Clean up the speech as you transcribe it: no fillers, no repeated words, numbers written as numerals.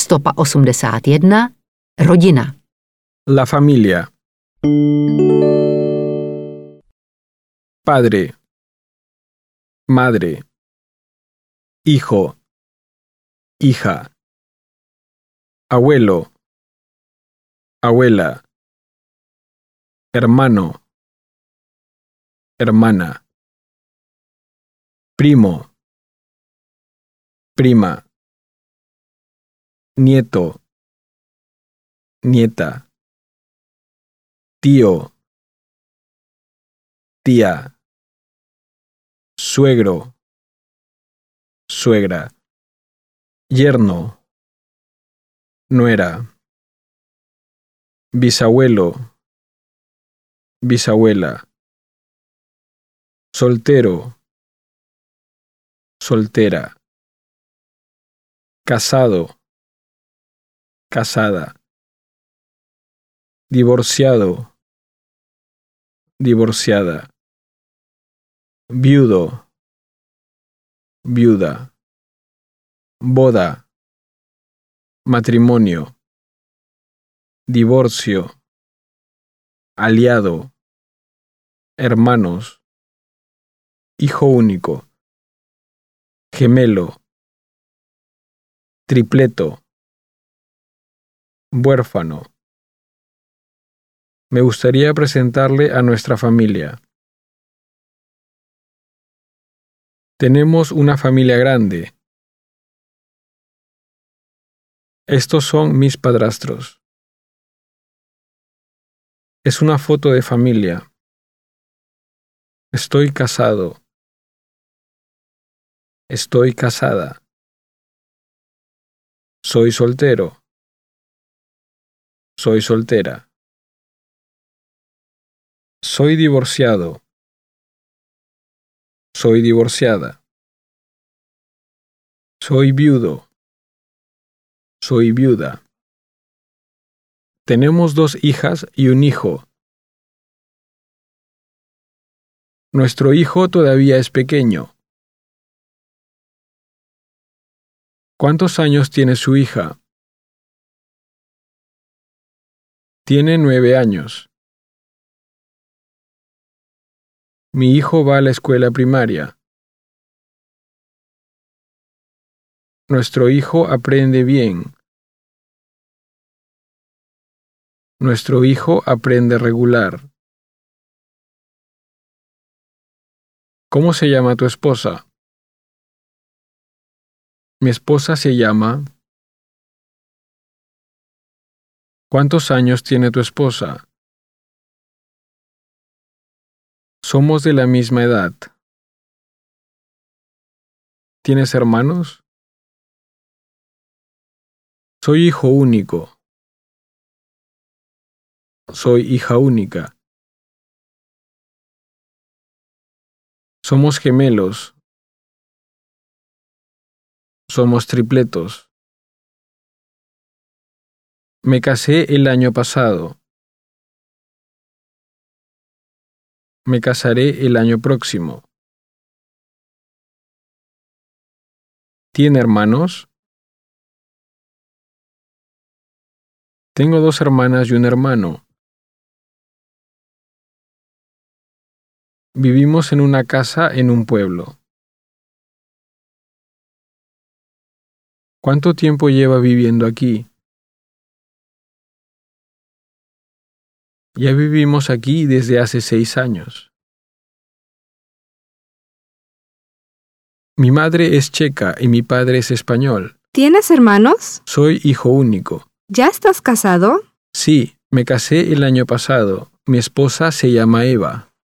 Stopa 81. Rodina. La familia. Padre, madre, hijo, hija, abuelo, abuela, hermano, hermana, primo, prima, nieto, nieta, tío, tía, suegro, suegra, yerno, nuera, bisabuelo, bisabuela, soltero, soltera, casado, casada, divorciado, divorciada, viudo, viuda, boda, matrimonio, divorcio, aliado, hermanos, hijo único, gemelo, tripleto, huérfano. Me gustaría presentarle a nuestra familia. Tenemos una familia grande. Estos son mis padrastros. Es una foto de familia. Estoy casado. Estoy casada. Soy soltero. Soy soltera. Soy divorciado. Soy divorciada. Soy viudo. Soy viuda. Tenemos 2 hijas y un hijo. Nuestro hijo todavía es pequeño. ¿Cuántos años tiene su hija? Tiene 9 años. Mi hijo va a la escuela primaria. Nuestro hijo aprende bien. Nuestro hijo aprende regular. ¿Cómo se llama tu esposa? Mi esposa se llama... ¿Cuántos años tiene tu esposa? Somos de la misma edad. ¿Tienes hermanos? Soy hijo único. Soy hija única. Somos gemelos. Somos tripletos. Me casé el año pasado. Me casaré el año próximo. ¿Tiene hermanos? Tengo 2 hermanas y un hermano. Vivimos en una casa en un pueblo. ¿Cuánto tiempo lleva viviendo aquí? Ya vivimos aquí desde hace 6 años. Mi madre es checa y mi padre es español. ¿Tienes hermanos? Soy hijo único. ¿Ya estás casado? Sí, me casé el año pasado. Mi esposa se llama Eva.